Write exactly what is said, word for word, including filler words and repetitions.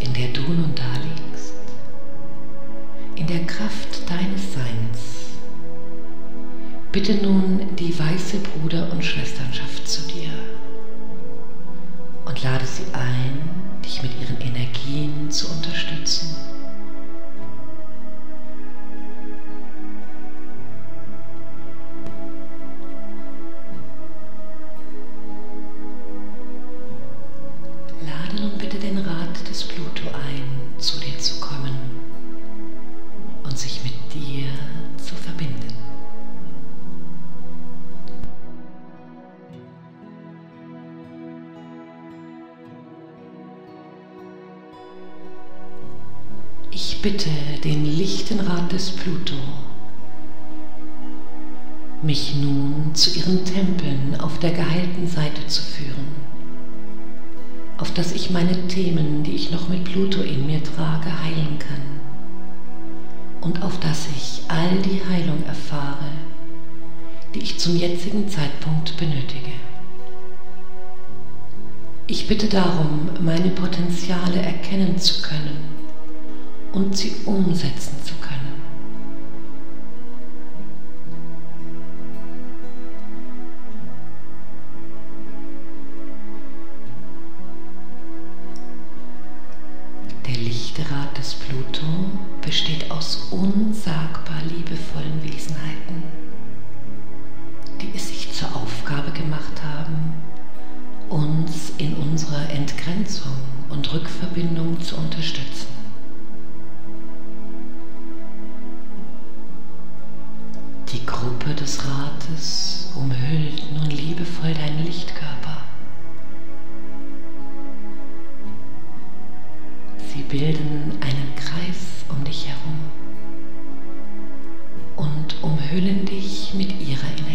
in der du nun da liegst, in der Kraft deines Seins, bitte nun die weiße Bruder- und Schwesternschaft zu dir und lade sie ein, dich mit ihren Energien zu unterstützen. Lade nun bitte den Rat des Pluto ein, zu dir zu kommen und sich mit dir zu verbinden. Ich bitte den lichten Rat des Pluto, mich nun zu ihren Tempeln auf der geheilten Seite zu führen, auf dass ich meine Themen, die ich noch mit Pluto in mir trage, heilen kann und auf dass ich all die Heilung erfahre, die ich zum jetzigen Zeitpunkt benötige. Ich bitte darum, meine Potenziale erkennen zu können und sie umsetzen zu können. Der lichte Rat des Pluto besteht aus unsagbar liebevollen Wesenheiten, die es sich zur Aufgabe gemacht haben, uns in unserer Entgrenzung und Rückverbindung zu unterstützen. Die Gruppe des Rates umhüllt nun liebevoll deinen Lichtkörper. Sie bilden einen Kreis um dich herum und umhüllen dich mit ihrer Energie.